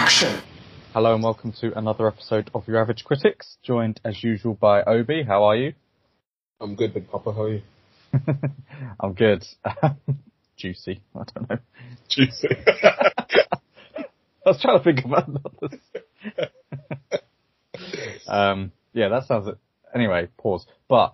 Action! Hello and welcome to another episode of Your Average Critics, joined as usual by Obi. How are you? I'm good, Big Papa. How are you? I'm good. Juicy. I don't know. Juicy. I was trying to think about others. Yeah, that sounds it. Anyway, pause. But,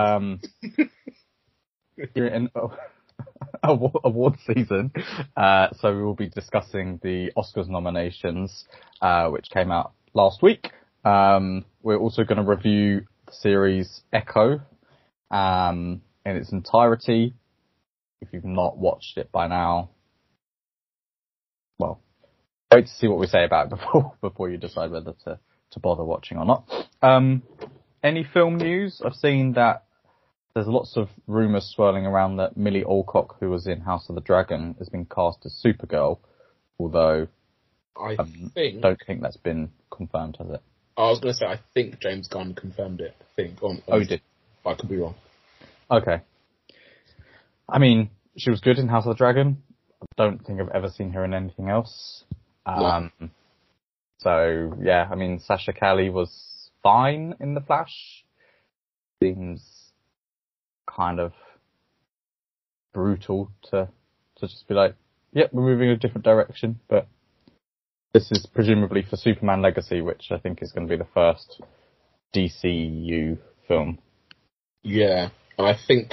you're in award season, so we will be discussing the Oscars nominations, which came out last week. We're also going to review the series Echo, in its entirety. If you've not watched it by now, well, wait to see what we say about it before you decide whether to bother watching or not. Any film news? I've seen that there's lots of rumours swirling around that Millie Alcock, who was in House of the Dragon, has been cast as Supergirl, although I don't think that's been confirmed, has it? I was going to say, I think James Gunn confirmed it. I think. Oh, he did? I could be wrong. Okay. I mean, she was good in House of the Dragon. I don't think I've ever seen her in anything else. No. So, yeah, I mean, Sasha Calle was fine in The Flash. Seems kind of brutal to just be like, yep, we're moving in a different direction. But this is presumably for Superman Legacy, which I think is going to be the first DCU film. Yeah, I think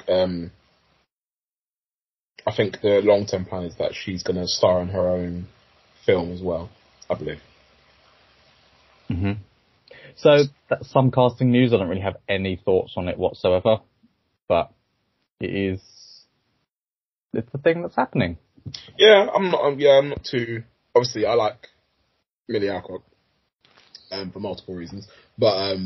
the long-term plan is that she's going to star in her own film as well, I believe. Mm-hmm. So that's some casting news. I don't really have any thoughts on it whatsoever, but it's the thing that's happening. Yeah, I'm not too. Obviously, I like Millie Alcock for multiple reasons, but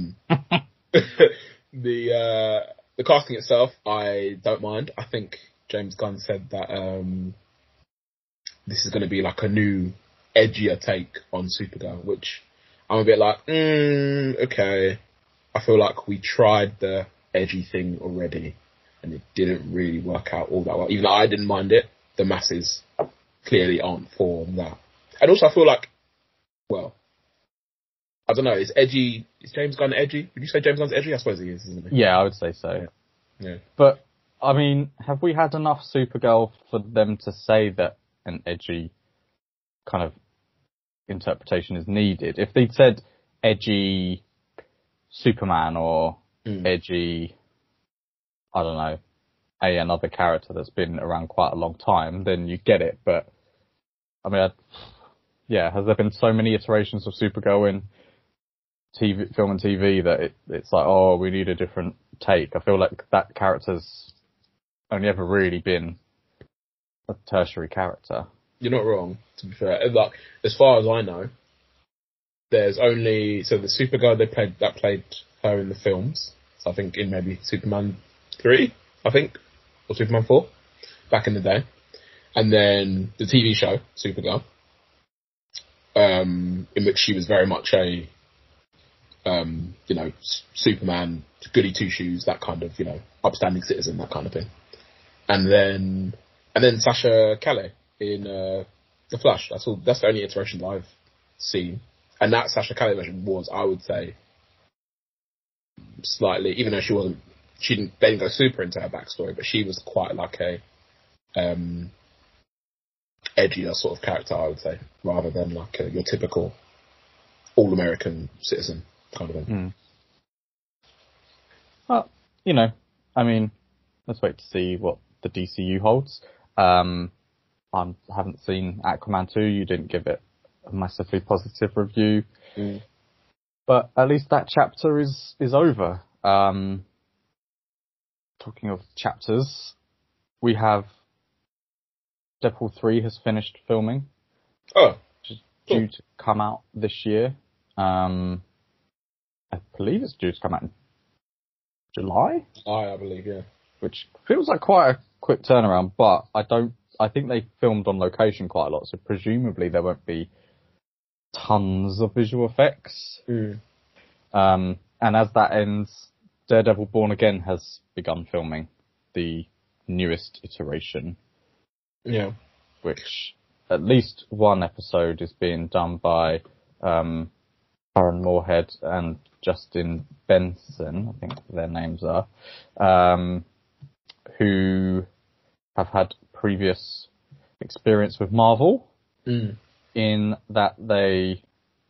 the casting itself, I don't mind. I think James Gunn said that this is going to be like a new, edgier take on Supergirl, which I'm a bit like, okay. I feel like we tried the edgy thing already, and it didn't really work out all that well. Even though I didn't mind it, the masses clearly aren't for that. And also, I feel like, well, I don't know, is James Gunn edgy? Would you say James Gunn's edgy? I suppose he is, isn't he? Yeah, I would say so. Yeah. But, I mean, have we had enough Supergirl for them to say that an edgy kind of interpretation is needed? If they'd said edgy Superman or edgy, I don't know, another character that's been around quite a long time, then you get it. But, I mean, has there been so many iterations of Supergirl in film and TV that it's like, oh, we need a different take? I feel like that character's only ever really been a tertiary character. You're not wrong, to be fair. Like, as far as I know, there's only the Supergirl that played her in the films. So I think in maybe Superman 3, I think, or Superman 4, back in the day, and then the TV show Supergirl, in which she was very much a Superman, goody two shoes, that kind of upstanding citizen, that kind of thing, and then Sasha Calle in The Flash. That's the only iteration that I've seen. And that Sasha Calle version was, I would say, slightly, even though they didn't go super into her backstory, but she was quite like a edgier sort of character, I would say, rather than like your typical all-American citizen kind of thing. Well, I mean, let's wait to see what the DCU holds. I haven't seen Aquaman 2. You didn't give it a massively positive review. But at least that chapter is over. Talking of chapters, we have Deadpool 3 has finished filming. Oh. Which is due to come out this year. I believe it's due to come out in July? I believe, yeah. Which feels like quite a quick turnaround, but I think they filmed on location quite a lot, so presumably there won't be tons of visual effects. And as that ends, Daredevil Born Again has begun filming, the newest iteration. Yeah. Which at least one episode is being done by Aaron Moorhead and Justin Benson, I think their names are, who have had previous experience with Marvel in that they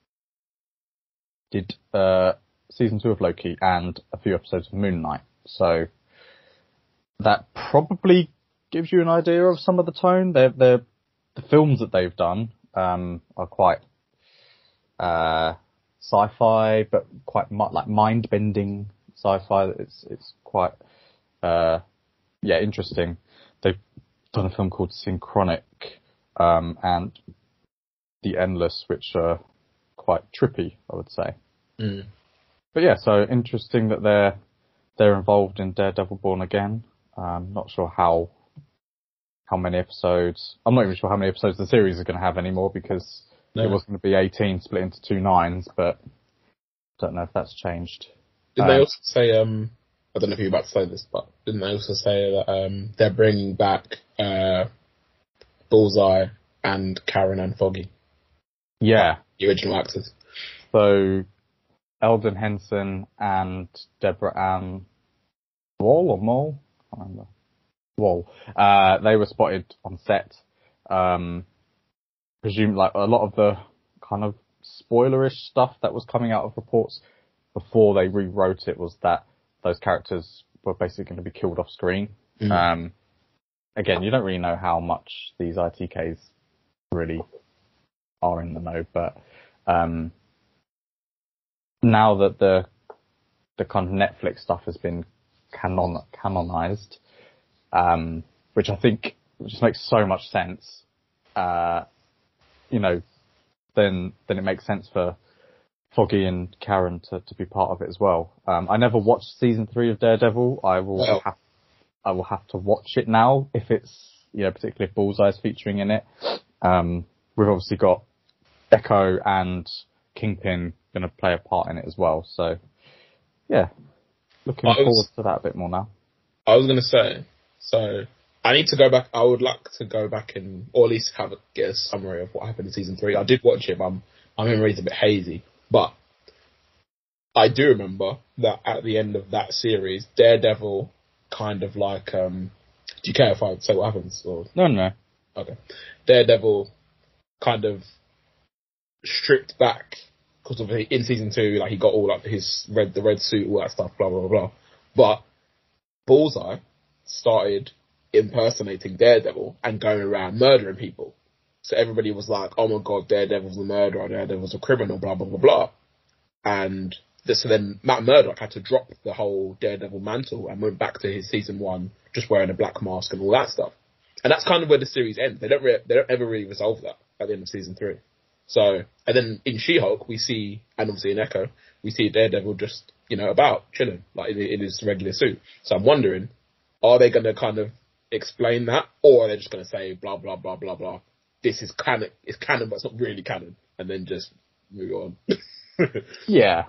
did season 2 of Loki and a few episodes of Moon Knight. So that probably gives you an idea of some of the tone. The films that they've done are quite sci-fi, but quite like mind-bending sci-fi. It's quite interesting. They've done a film called Synchronic and The Endless, which are quite trippy, I would say. But yeah, so interesting that they're involved in Daredevil Born Again. Not sure how many episodes. I'm not even sure how many episodes the series is going to have anymore, because it was going to be 18 split into 2 9s, but don't know if that's changed. Didn't they also say, I don't know if you're about to say this, but didn't they also say that they're bringing back Bullseye and Karen and Foggy? Yeah. The original actors. So Eldon Henson and Deborah Ann Wall or Mole? I can't remember. Wall. They were spotted on set. Presume like a lot of the kind of spoilerish stuff that was coming out of reports before they rewrote it was that those characters were basically going to be killed off screen. Again, you don't really know how much these ITKs really are in the know, but now that the kind of Netflix stuff has been canonized, which I think just makes so much sense, then it makes sense for Foggy and Karen to be part of it as well. I never watched season 3 of Daredevil. I will have to watch it now if it's, particularly if Bullseye's featuring in it. We've obviously got Echo and Kingpin going to play a part in it as well. So, yeah, looking forward to that a bit more now. I was going to say, so I need to go back. I would like to go back and, or at least get a summary of what happened in season 3. I did watch it, but my memory's a bit hazy. But I do remember that at the end of that series, Daredevil kind of like, do you care if I say what happens? Or? No. Okay. Daredevil kind of stripped back, because of in season 2, like he got all like the red suit, all that stuff, blah blah blah. But Bullseye started impersonating Daredevil and going around murdering people. So everybody was like, "Oh my god, Daredevil's a murderer, Daredevil's a criminal, blah blah blah blah." And so then Matt Murdock had to drop the whole Daredevil mantle and went back to his season 1 just wearing a black mask and all that stuff. And that's kind of where the series ends. They don't ever really resolve that at the end of season 3. So, and then in She-Hulk, we see, and obviously in Echo, we see Daredevil just, about chilling, like in his regular suit. So I'm wondering, are they going to kind of explain that, or are they just going to say blah, blah, blah, blah, blah. This is canon, it's canon, but it's not really canon, and then just move on. Yeah.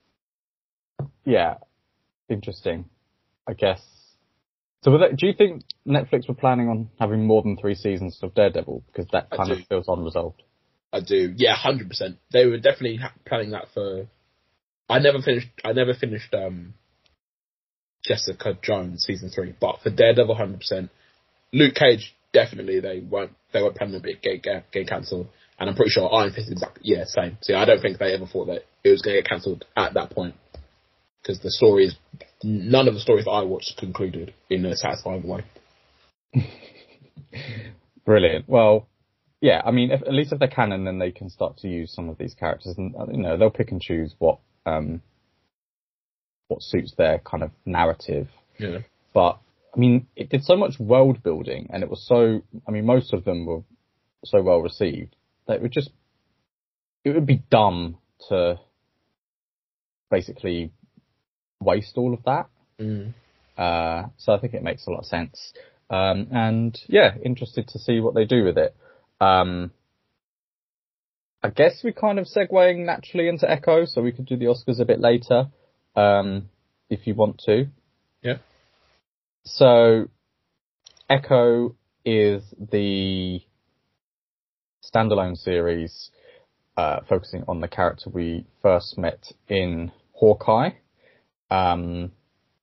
Interesting, I guess. So do you think Netflix were planning on having more than 3 seasons of Daredevil? Because that kind of feels unresolved. I do. Yeah, 100%. They were definitely planning that for... I never finished Jessica Jones season 3, but for Daredevil 100%. Luke Cage, definitely they weren't planning on it getting cancelled. And I'm pretty sure Iron Fist same. So I don't think they ever thought that it was going to get cancelled at that point. Because none of the stories that I watched concluded in a satisfying way. Brilliant. Well, yeah, I mean, at least if they're canon, then they can start to use some of these characters, and they'll pick and choose what suits their kind of narrative. Yeah. But I mean, it did so much world building, and it was so. I mean, most of them were so well received that it would be dumb to basically waste all of that. So I think it makes a lot of sense. And yeah, interested to see what they do with it. I guess we're kind of segueing naturally into Echo, so we could do the Oscars a bit later, if you want to. Yeah. So, Echo is the standalone series focusing on the character we first met in Hawkeye. Alaqua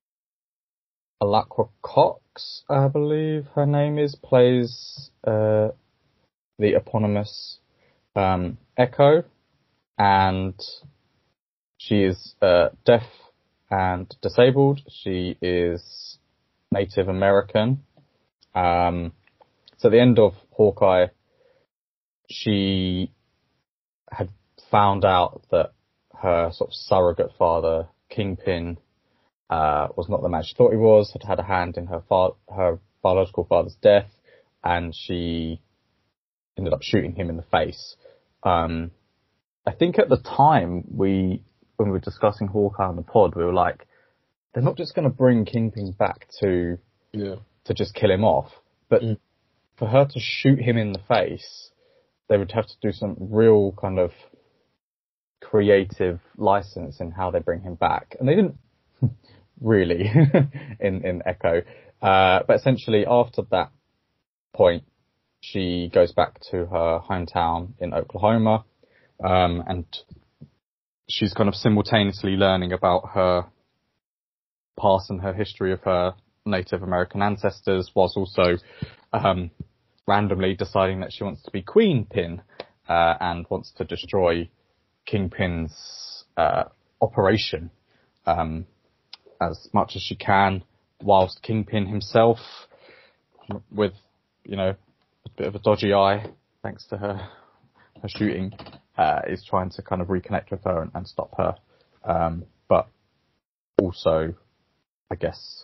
Cox, I believe her name is, plays the eponymous Echo, and she is deaf and disabled. She is Native American. So at the end of Hawkeye, she had found out that her sort of surrogate father, Kingpin, was not the man she thought he was, had a hand in her biological father's death, and she ended up shooting him in the face. I think at the time, when we were discussing Hawkeye on the pod, we were like, they're not just going to bring Kingpin back to just kill him off, but for her to shoot him in the face, they would have to do some real kind of creative license in how they bring him back. And they didn't really in Echo. But essentially after that point, she goes back to her hometown in Oklahoma, and she's kind of simultaneously learning about her past and her history of her Native American ancestors, whilst also randomly deciding that she wants to be Queen Pin and wants to destroy Kingpin's operation as much as she can, whilst Kingpin himself, with a bit of a dodgy eye thanks to her shooting, is trying to kind of reconnect with her and stop her, but also, I guess,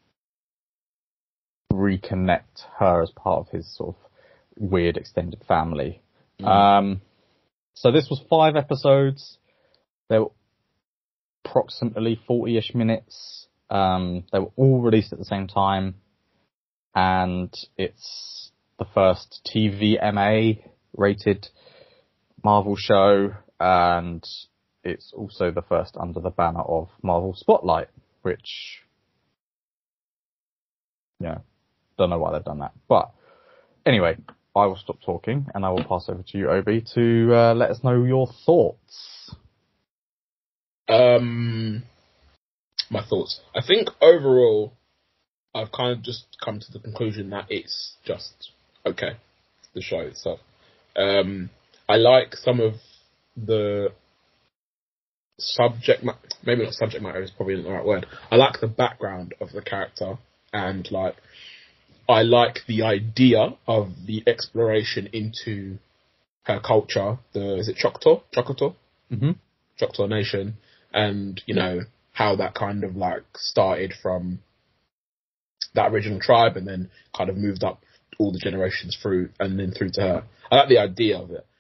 reconnect her as part of his sort of weird extended family. So this was 5 episodes. They were approximately 40-ish minutes. They were all released at the same time, and it's the first TVMA rated Marvel show, and it's also the first under the banner of Marvel Spotlight, which, don't know why they've done that. But anyway, I will stop talking and I will pass over to you, Obi, to let us know your thoughts. My thoughts. I think overall, I've kind of just come to the conclusion that it's just okay, the show itself. I like some of the maybe not subject matter is probably not the right word. I like the background of the character, and I like the idea of the exploration into her culture. Is it Choctaw? Mm-hmm. Choctaw Nation, and how that kind of started from that original tribe and then kind of moved up all the generations through and then through to her. I like the idea of it.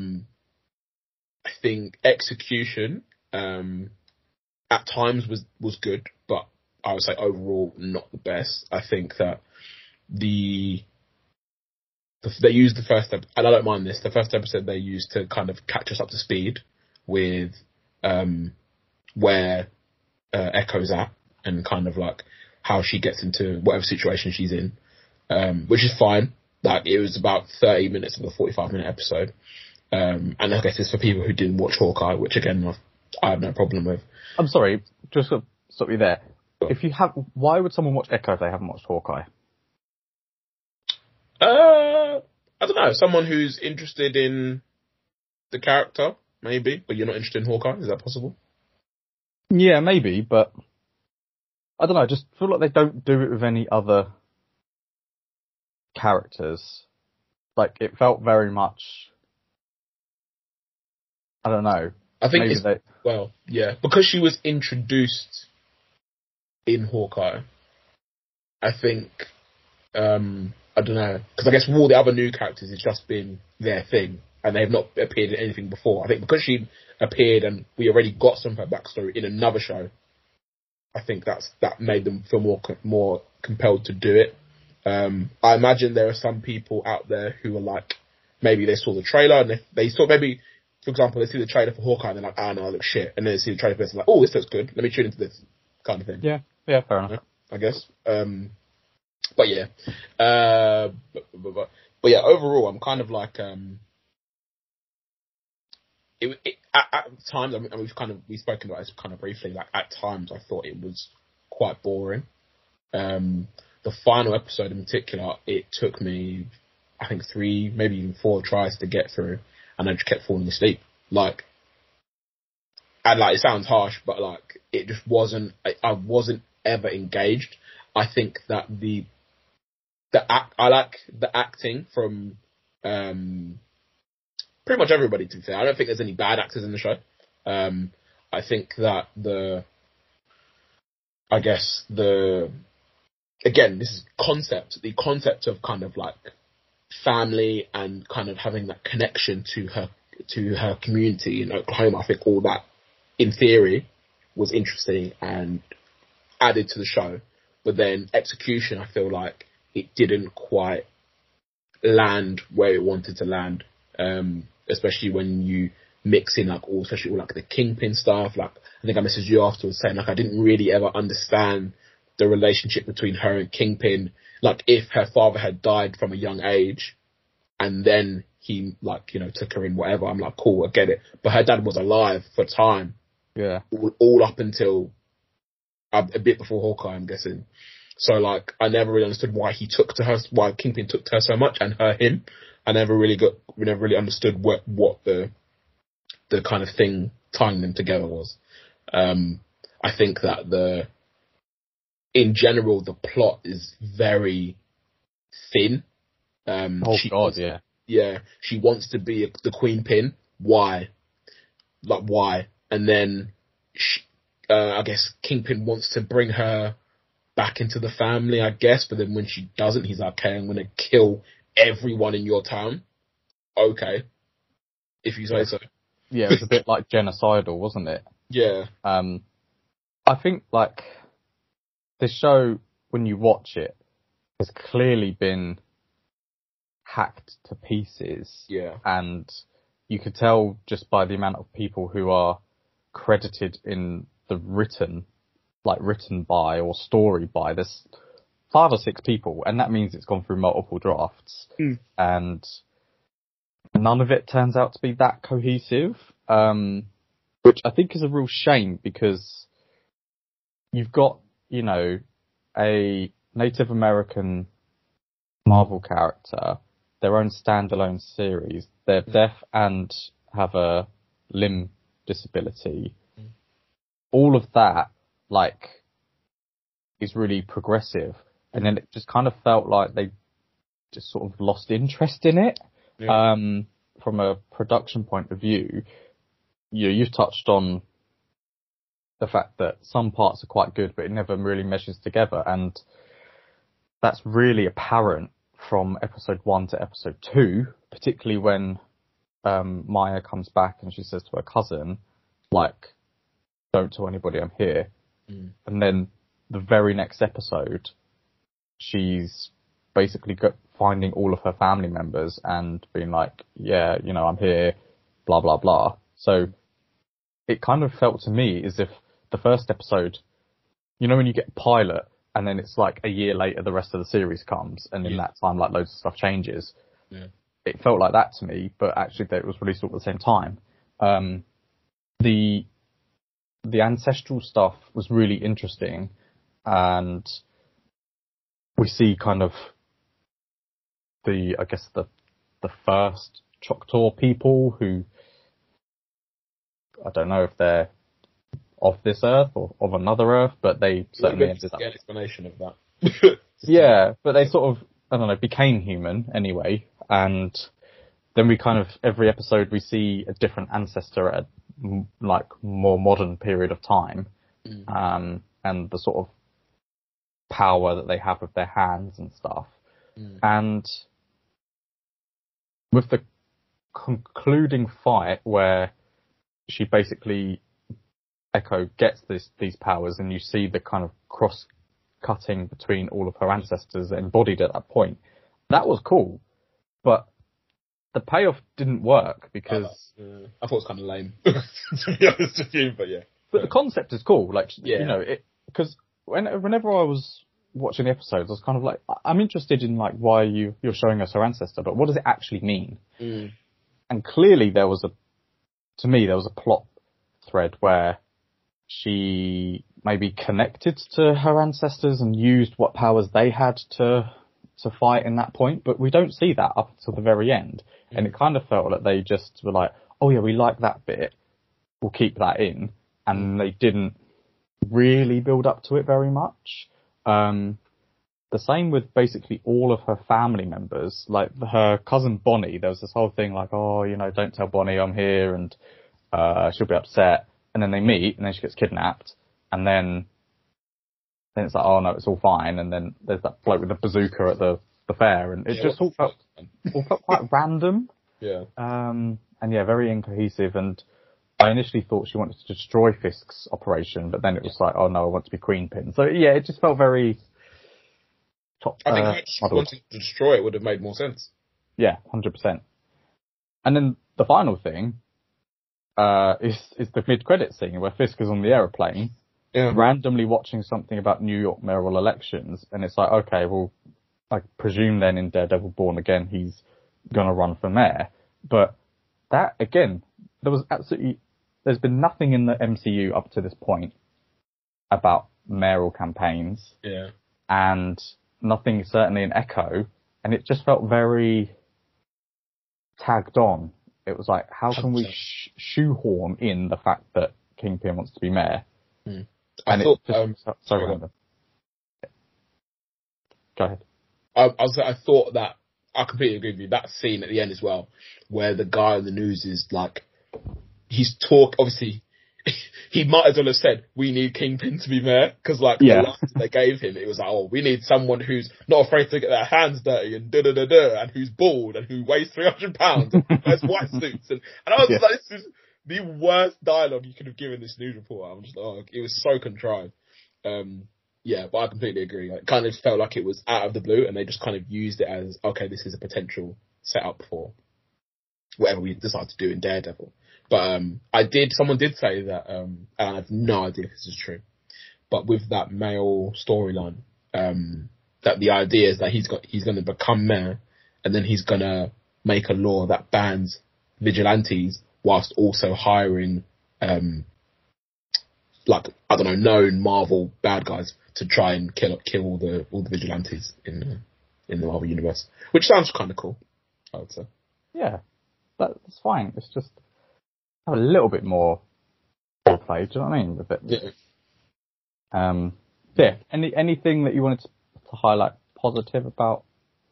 I think execution at times was good, but I would say overall not the best. I think that they used the first episode, and I don't mind this, the first episode they used to kind of catch us up to speed with where Echo's at and kind of how she gets into whatever situation she's in, which is fine. It was about 30 minutes of a 45-minute episode. And I guess it's for people who didn't watch Hawkeye, which again, I have no problem with. I'm sorry, just to stop you there. Why would someone watch Echo if they haven't watched Hawkeye? I don't know. Someone who's interested in the character, maybe, but you're not interested in Hawkeye. Is that possible? Yeah, maybe, but I don't know. I just feel like they don't do it with any other characters. It felt very much, I don't know. I think because she was introduced in Hawkeye, I think, I don't know, because I guess with all the other new characters, it's just been their thing, and they have not appeared in anything before. I think because she appeared and we already got some of her backstory in another show, I think that made them feel more compelled to do it. I imagine there are some people out there who are maybe they saw the trailer and they saw, maybe, for example, they see the trailer for Hawkeye and they're like, no, it looks shit. And then they see the trailer for this and oh, this looks good. Let me tune into this kind of thing. Yeah, fair enough. I guess. But yeah. But yeah, overall, I'm kind of at times, and we've spoken about this kind of briefly. Like at times, I thought it was quite boring. The final episode in particular, it took me, I think 3, maybe even 4 tries to get through, and I just kept falling asleep. Like, and like it sounds harsh, but like it just wasn't. I wasn't ever engaged. I think that I like the acting from pretty much everybody, to be fair. I don't think there's any bad actors in the show. I think that again, this is the concept of kind of like family and kind of having that connection to her community in Oklahoma. I think all that, in theory, was interesting and added to the show. But then execution, I feel like it didn't quite land where it wanted to land. Especially when you mix in especially all like the Kingpin stuff. Like, I think I messaged you afterwards saying like I didn't really ever understand the relationship between her and Kingpin. Like, if her father had died from a young age and then he took her in, whatever, I'm like, cool, I get it. But her dad was alive for time. Yeah. All up until a bit before Hawkeye, I'm guessing. So like, I never really understood why Kingpin took to her so much, and him. We never really understood what the kind of thing tying them together was. I think that in general, the plot is very thin. Yeah, she wants to be the Queen Pin. Why? Like, why? And then I guess Kingpin wants to bring her back into the family, I guess. But then when she doesn't, he's like, okay, I'm going to kill everyone in your town. Okay, if you say so. Yeah, it was a bit like genocidal, wasn't it? Yeah. I think like this show, when you watch it, has clearly been hacked to pieces. Yeah. And you could tell just by the amount of people who are credited in the written by or story by. There's 5 or 6 people, and that means it's gone through multiple drafts. And none of it turns out to be that cohesive, which I think is a real shame, because you've got, a Native American Marvel character, their own standalone series. They're deaf and have a limb disability. All of that, is really progressive. And then it just kind of felt like they just sort of lost interest in it. Yeah. From a production point of view, you've touched on the fact that some parts are quite good, but it never really meshes together. And that's really apparent from episode 1 to episode 2, particularly when Maya comes back and she says to her cousin, don't tell anybody I'm here. And then the very next episode, she's basically finding all of her family members and being like, yeah, I'm here, blah, blah, blah. So it kind of felt to me as if the first episode, when you get a pilot and then it's like a year later the rest of the series comes, and in that time loads of stuff changes. Yeah. It felt like that to me, but actually it was released all at the same time. The ancestral stuff was really interesting, and we see kind of the first Choctaw people who, I don't know if they're of this earth or of another earth, but they certainly ended up. Get an explanation of that. Yeah, but they sort of, became human anyway, and then we kind of, every episode we see a different ancestor at a more modern period of time, and the sort of power that they have with their hands and stuff. And with the concluding fight where she basically, Echo gets these powers, and you see the kind of cross-cutting between all of her ancestors embodied at that point, that was cool. But the payoff didn't work because... I thought it was kind of lame, to be honest with you, but yeah. But the concept is cool, because whenever I was watching the episodes, I was kind of like, I'm interested in why you're showing us her ancestor, but what does it actually mean? And clearly there was a to me, there was a plot thread where she maybe connected to her ancestors and used what powers they had to fight in that point, but we don't see that up until the very end. And it kind of felt like they just were like, oh yeah, we like that bit, we'll keep that in, and they didn't really build up to it very much. The same with basically all of her family members, like her cousin Bonnie. There was this whole thing like, oh, don't tell Bonnie I'm here, and she'll be upset. And then they meet, and then she gets kidnapped, and then it's like, oh no, it's all fine. And then there's that bloke with the bazooka at the fair, and it just all felt quite random. Yeah. And yeah, very incohesive. And I initially thought she wanted to destroy Fisk's operation, but then it was like, oh no, I want to be Queenpin. So yeah, it just felt very. I think actually wanting to destroy it would have made more sense. Yeah, 100%. And then the final thing is the mid-credit scene where Fisk is on the aeroplane, randomly watching something about New York mayoral elections, and it's like, okay, well, I presume then in Daredevil Born Again he's gonna run for mayor. But that, again, there's been nothing in the MCU up to this point about mayoral campaigns. Yeah. And nothing certainly in Echo, and it just felt very tagged on. It was like, how can we shoehorn in the fact that Kingpin wants to be mayor? And I thought, sorry, go ahead. I thought that, I completely agree with you, that scene at the end as well, where the guy on the news is like, obviously, he might as well have said, we need Kingpin to be mayor, because the lines they gave him, it was like, oh, we need someone who's not afraid to get their hands dirty and and who's bald and who weighs 300 pounds and wears white suits. And I was like, this is the worst dialogue you could have given this news reporter. I'm just like, oh, it was so contrived. But I completely agree. It kind of felt like it was out of the blue, and they just kind of used it as, okay, this is a potential setup for whatever we decide to do in Daredevil. But someone did say that, and I have no idea if this is true, but with that male storyline, that the idea is that he's going to become mayor, and then he's going to make a law that bans vigilantes whilst also hiring, known Marvel bad guys to try and kill all the vigilantes in the Marvel universe, which sounds kind of cool, I would say. Yeah, that's fine. It's just have a little bit more play. Do you know what I mean? With it. Yeah. Anything that you wanted to highlight positive about?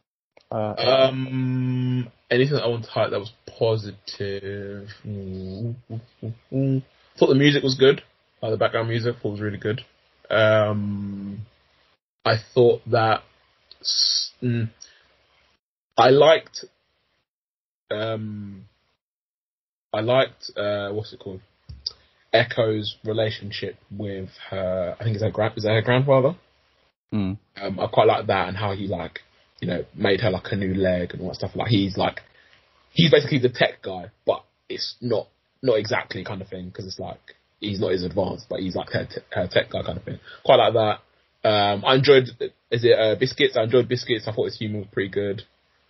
Anything that I want to highlight that was positive. Thought the music was good. The background music was really good. I thought that I liked what's it called? Echo's relationship with her. I think is that her grandfather? Mm. I quite like that, and how he made her like a new leg and all that stuff. Like he's basically the tech guy, but it's not exactly kind of thing, because it's like he's not as advanced, but he's like her tech guy kind of thing. Quite like that. I enjoyed. Is it Biscuits? I enjoyed Biscuits. I thought his humour was pretty good.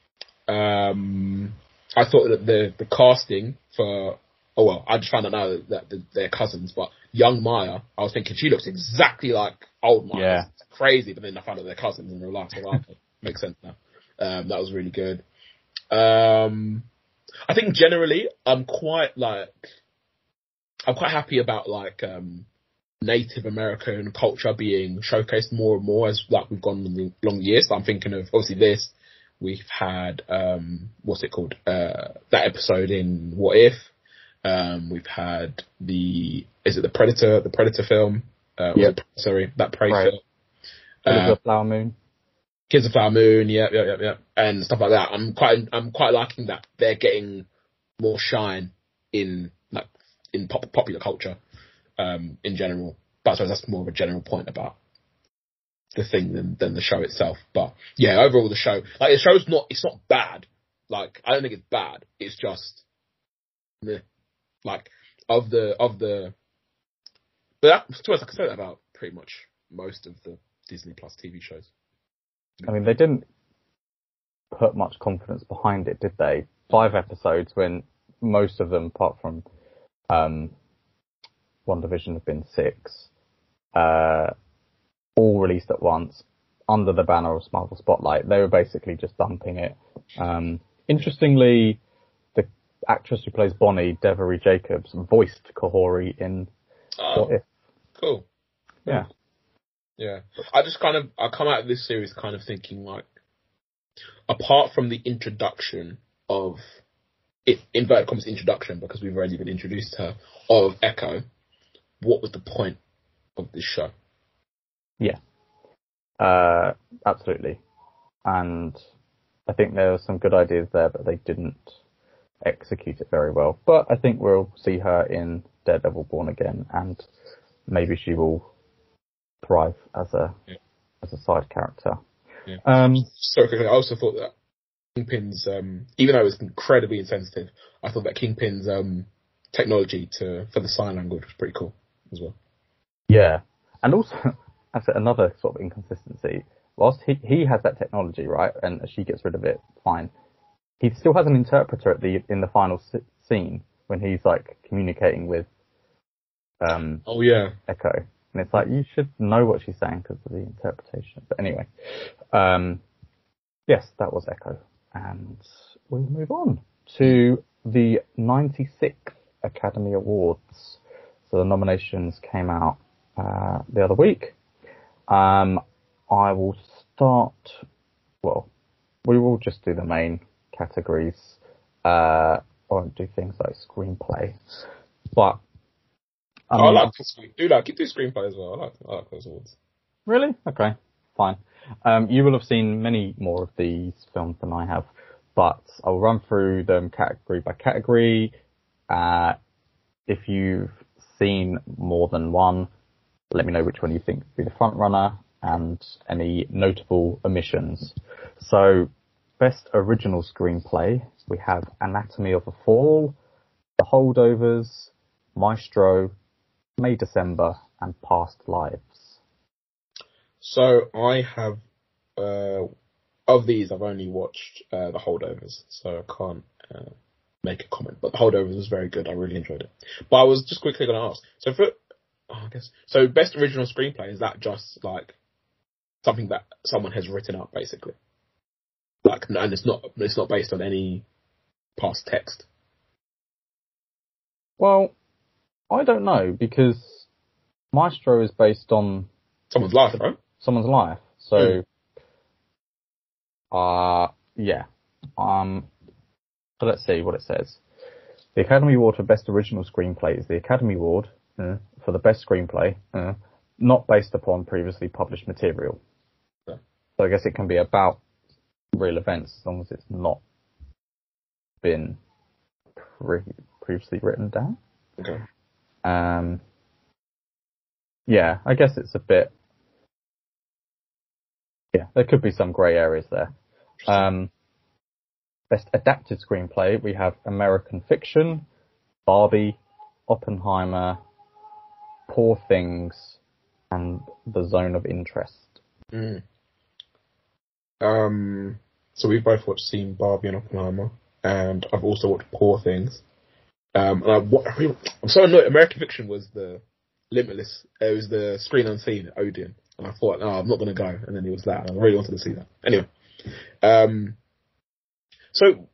I thought that the casting for, I just found out now that they're cousins, but young Maya, I was thinking she looks exactly like old Maya. Yeah. It's crazy, but then I found out they're cousins in real life, so that makes sense now. That was really good. I think generally I'm quite happy about Native American culture being showcased more and more as we've gone along the years. So I'm thinking of obviously this. We've had what's it called? That episode in What If. We've had the Predator? The Predator film. That Prey film. Kids of Flower Moon. Kids of Flower Moon. Yeah, and stuff like that. I'm quite liking that they're getting more shine in popular culture in general. But I suppose that's more of a general point about the thing than the show itself. But yeah, overall the show's not bad. I don't think it's bad. It's just meh. But I can say that about pretty much most of the Disney Plus TV shows. I mean, they didn't put much confidence behind it, did they? 5 episodes when most of them, apart from WandaVision have been 6, all released at once under the banner of Marvel Spotlight. They were basically just dumping it. Interestingly, the actress who plays Bonnie, Devery Jacobs, voiced Kahori in What If. Cool. Yeah. Yeah. I come out of this series kind of thinking, like, apart from the introduction of, inverted commas introduction, because we've already been introduced to her, of Echo, what was the point of this show? Yeah. Absolutely. And I think there were some good ideas there, but they didn't execute it very well. But I think we'll see her in Daredevil Born Again, and maybe she will thrive as a side character. Yeah. So quickly, I also thought that Kingpin's, even though it was incredibly insensitive, I thought that Kingpin's technology for the sign language was pretty cool as well. Yeah, and also another sort of inconsistency. Whilst he has that technology, right, and she gets rid of it, fine. He still has an interpreter in the final scene when he's like communicating with Echo, and it's like you should know what she's saying because of the interpretation. But anyway, yes, that was Echo, and we'll move on to the 96th Academy Awards. So the nominations came out the other week. I will start. Well, we will just do the main categories. I won't do things like screenplay, but I like keep doing screenplay as well. I like those awards. Really? Okay, fine. You will have seen many more of these films than I have, but I'll run through them category by category. If you've seen more than one, let me know which one you think would be the front runner and any notable omissions. So, best original screenplay, we have Anatomy of a Fall, The Holdovers, Maestro, May December, and Past Lives. So I have, of these, I've only watched The Holdovers, so I can't make a comment. But The Holdovers was very good. I really enjoyed it. But I was just quickly going to ask. So best original screenplay, is that just like something that someone has written up, basically? Like, and it's not based on any past text. Well, I don't know, because Maestro is based on someone's life, right? Someone's life. So, yeah. So let's see what it says. The Academy Award for Best Original Screenplay is the Academy Award for the best screenplay, not based upon previously published material. Yeah. So I guess it can be about real events as long as it's not been previously written down. Okay. Yeah, I guess it's a bit. Yeah, there could be some grey areas there. Best adapted screenplay, we have American Fiction, Barbie, Oppenheimer, Poor Things, and The Zone of Interest. So we've both seen Barbie and Oppenheimer, and I've also watched Poor Things. I'm so annoyed. American Fiction was the Limitless. It was the Screen Unseen at Odeon, and I thought, no, I'm not going to go. And then it was that, and I really wanted to see that. Anyway, so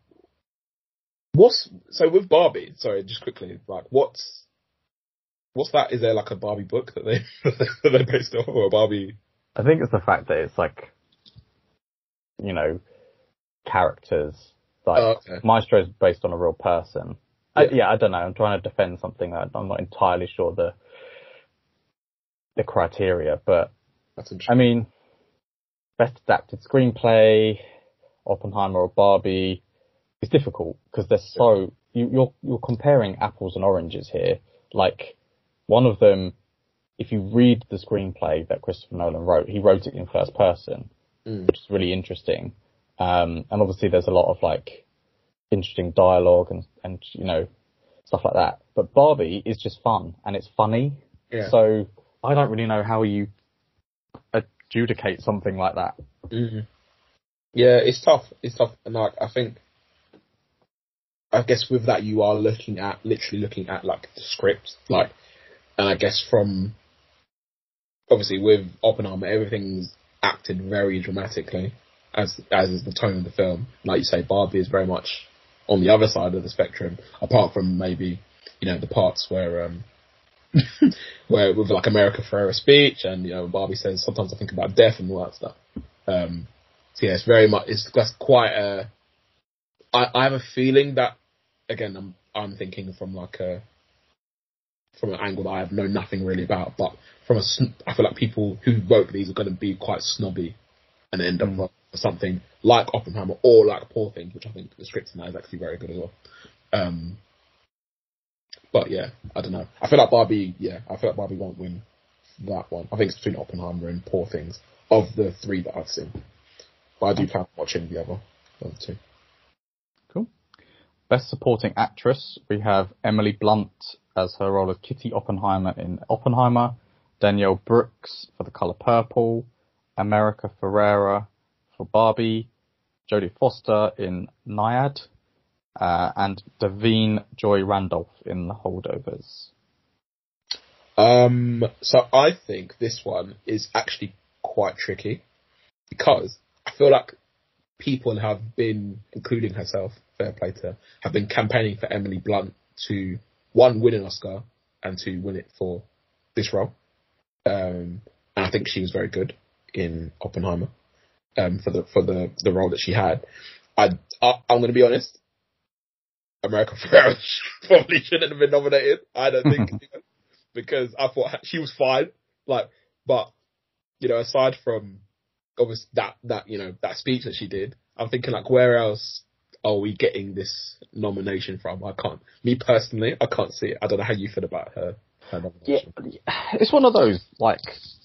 with Barbie? Sorry, just quickly, like what's that? Is there like a Barbie book that they based off, or a Barbie? I think it's the fact that it's like, characters. Like Maestro is based on a real person. Yeah. I don't know. I'm trying to defend something that I'm not entirely sure the criteria, but that's interesting. I mean, best adapted screenplay, Oppenheimer or Barbie, is difficult because they're so you're comparing apples and oranges here. Like one of them, if you read the screenplay that Christopher Nolan wrote, he wrote it in first person, which is really interesting. And obviously there's a lot of like interesting dialogue and stuff like that. But Barbie is just fun and it's funny. Yeah. So I don't really know how you adjudicate something like that. Mm-hmm. Yeah, it's tough. And like I think I guess with that you are literally looking at like the script, like, and I guess from obviously with Oppenheimer everything's acted very dramatically, as is the tone of the film. Like you say, Barbie is very much on the other side of the spectrum, apart from maybe, you know, the parts where where with like America Ferrera's speech and, you know, Barbie says sometimes I think about death and all that stuff. So yeah, it's very much, that's quite a, I have a feeling that, again, I'm thinking from like from an angle that I have known nothing really about, but I feel like people who wrote these are going to be quite snobby and end up for something like Oppenheimer or like Poor Things, which I think the script in that is actually very good as well. But yeah, I don't know. I feel like Barbie won't win that one. I think it's between Oppenheimer and Poor Things of the three that I've seen. But I do plan on watching the other two. Cool. Best Supporting Actress, we have Emily Blunt as her role of Kitty Oppenheimer in Oppenheimer, Danielle Brooks for The Colour Purple, America Ferrera for Barbie, Jodie Foster in Nyad, and Davine Joy Randolph in The Holdovers. So I think this one is actually quite tricky because I feel like people have been, including herself, fair play to her, have been campaigning for Emily Blunt to, one, win an Oscar and to win it for this role. And I think she was very good in Oppenheimer for the role that she had. I'm going to be honest. America Ferrera probably shouldn't have been nominated. I don't think, because I thought she was fine. Like, but you know, aside from obviously that you know, that speech that she did, I'm thinking like, where else are we getting this nomination from? Me personally, I can't see it. I don't know how you feel about her nomination. Yeah, it's one of those, like,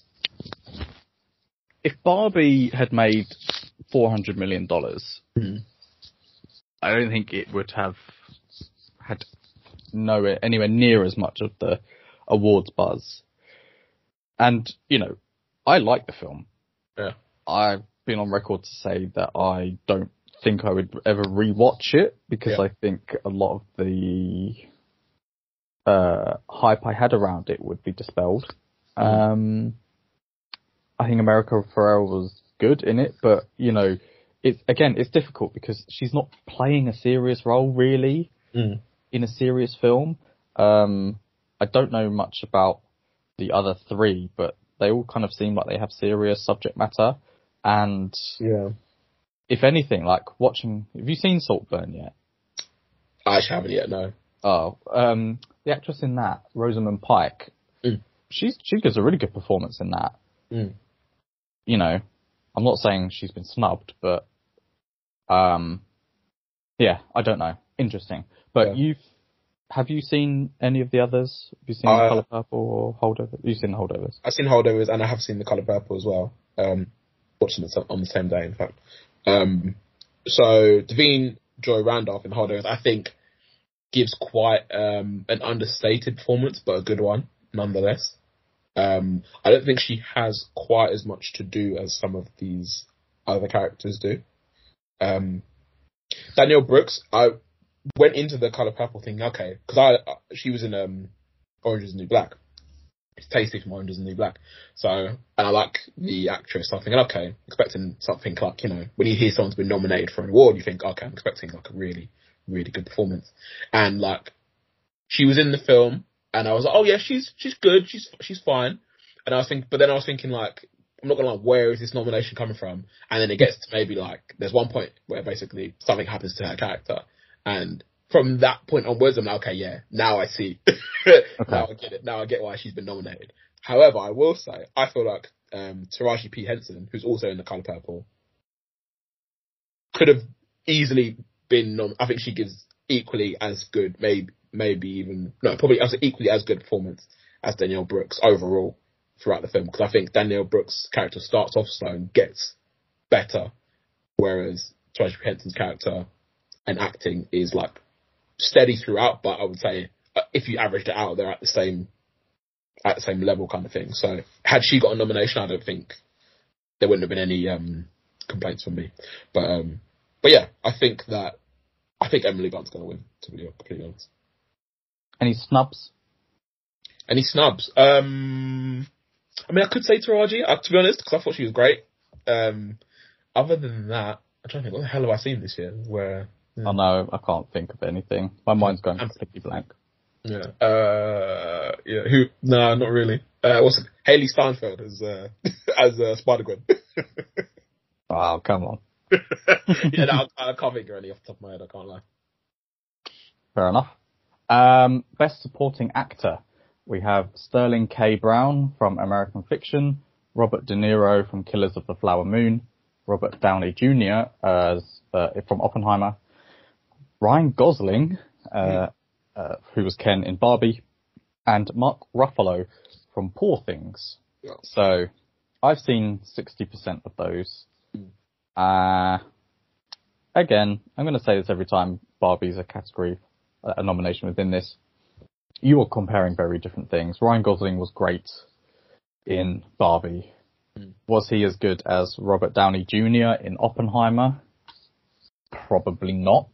if Barbie had made $400 million, I don't think it would have had anywhere near as much of the awards buzz. And, you know, I like the film. Yeah. I've been on record to say that I don't think I would ever rewatch it because I think a lot of the hype I had around it would be dispelled. I think America Ferrera was good in it, but, you know, it's difficult because she's not playing a serious role really in a serious film. I don't know much about the other three, but they all kind of seem like they have serious subject matter. And if anything, like have you seen Saltburn yet? I actually haven't yet, no. Oh, the actress in that, Rosamund Pike, she gives a really good performance in that. You know, I'm not saying she's been snubbed, but yeah, I don't know. Interesting. But have you seen any of the others? Have you seen The Colour Purple or Holdovers? You've seen The Holdovers? I've seen Holdovers and I have seen The Colour Purple as well. Watching it on the same day, in fact. So Davine Joy Randolph in Holdovers, I think, gives quite an understated performance, but a good one nonetheless. I don't think she has quite as much to do as some of these other characters do. Danielle Brooks, I went into The Colour Purple thinking, okay, because she was in Orange is the New Black. It's Tasty from Orange is the New Black. So, and I like the actress. So I'm thinking, okay, expecting something like, you know, when you hear someone's been nominated for an award, you think, okay, I'm expecting like a really, really good performance. And like, she was in the film, and I was like, oh yeah, she's good, she's fine. And I was thinking like, I'm not gonna lie, where is this nomination coming from? And then it gets to maybe like, there's one point where basically something happens to her character, and from that point onwards, I'm like, okay, yeah, now I see. Now I get it. Now I get why she's been nominated. However, I will say, I feel like Taraji P. Henson, who's also in The Colour Purple, could have easily been I think she gives equally as good, probably as equally as good performance as Danielle Brooks overall throughout the film. Because I think Danielle Brooks' character starts off slow and gets better, whereas Taraji P. Henson's character and acting is like steady throughout, but I would say if you averaged it out, they're at the same level kind of thing. So had she got a nomination, I don't think there wouldn't have been any complaints from me. But yeah, I think that I think Emily Blunt's going to win, to be completely honest. Any snubs? Any snubs? I mean, I could say Taraji, to be honest, because I thought she was great. Other than that, I'm trying to think, what the hell have I seen this year? Where? Oh no, I can't think of anything. My mind's going completely blank. Yeah. Yeah. Who? No, not really. What's it? Haley Steinfeld as Spider-Gwen. Oh, come on. Yeah, no, I can't think of any off the top of my head. I can't lie. Fair enough. Best supporting actor. We have Sterling K. Brown from American Fiction, Robert De Niro from Killers of the Flower Moon, Robert Downey Jr. From Oppenheimer, Ryan Gosling, who was Ken in Barbie, and Mark Ruffalo from Poor Things. Yeah. So, I've seen 60% of those. Again, I'm going to say this every time Barbie's a nomination within this. You are comparing very different things. Ryan Gosling was great in Barbie. Was he as good as Robert Downey Jr. in Oppenheimer? Probably not.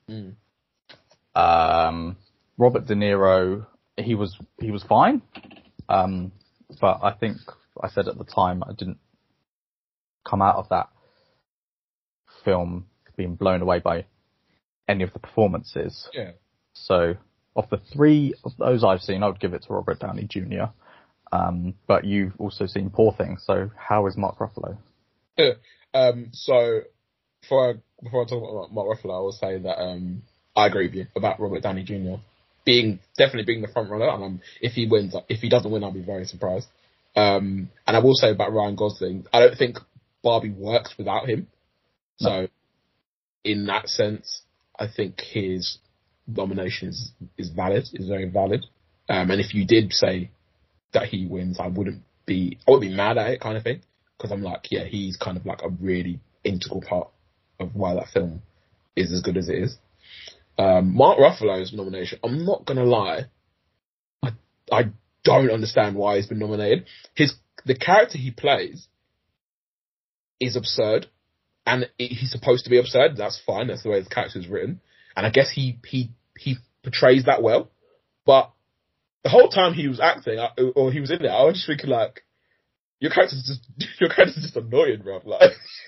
Robert De Niro, he was fine. But I think I said at the time I didn't come out of that film being blown away by any of the performances. Yeah. So, of the three of those I've seen, I would give it to Robert Downey Jr. But you've also seen Poor Things, so how is Mark Ruffalo? So, before I talk about Mark Ruffalo, I will say that I agree with you about Robert Downey Jr. definitely being the front runner, and if he doesn't win, I'll be very surprised. And I will say about Ryan Gosling, I don't think Barbie works without him. No. So, in that sense, I think his nomination is valid, is very valid. And if you did say that he wins, I wouldn't be mad at it, kind of thing, because I'm like, yeah, he's kind of like a really integral part of why that film is as good as it is. Mark Ruffalo's nomination, I'm not gonna lie, I don't understand why he's been nominated. The character he plays is absurd, and he's supposed to be absurd. That's fine. That's the way the character is written, and I guess he portrays that well. But the whole time he was acting, or he was in there, I was just thinking like, your character's just annoying, bro. Like,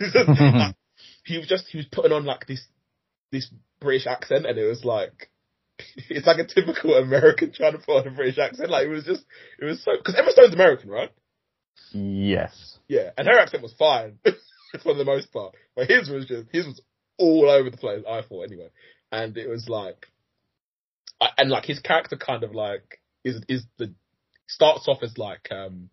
he was putting on like this British accent, and it was like, it's like a typical American trying to put on a British accent. Like, it was so, because Emma Stone's American, right? Yes. Yeah, and her accent was fine for the most part, but his was all over the place. I thought anyway, and it was like, and like his character kind of like starts off as like kind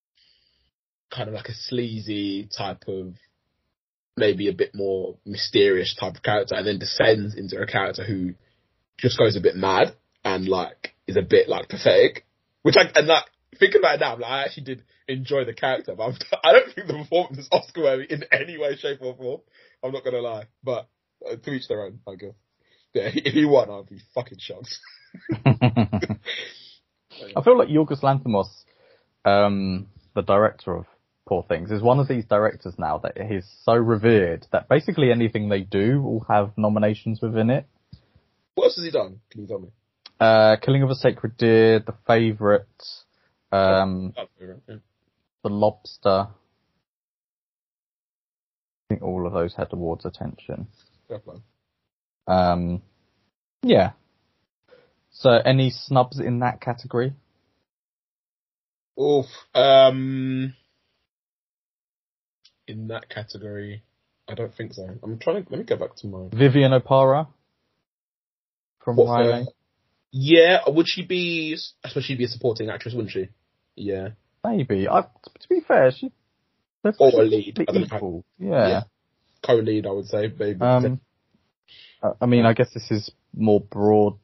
of like a sleazy type of, maybe a bit more mysterious type of character, and then descends into a character who just goes a bit mad and like is a bit like pathetic. And like, thinking about it now, like, I actually did enjoy the character, but I don't think the performance is Oscar worthy in any way, shape, or form. I'm not gonna lie, but to each their own, I guess. Yeah, if he won, I'd be fucking shocked. I feel like Yorgos Lanthimos, the director of Poor Things, is one of these directors now that he's so revered that basically anything they do will have nominations within it. What else has he done? Can you tell me? Killing of a Sacred Deer, The Favourite, The Lobster. I think all of those had awards attention. Definitely. Yeah. So, any snubs in that category? Oof. In that category, I don't think so. Let me go back to mine. Vivian Oparah from Riley. Yeah, would she be? I suppose she'd be a supporting actress, wouldn't she? Yeah. Maybe. To be fair, or a lead. Equal. Yeah. Co-lead, I would say, maybe. I mean, I guess this is more broad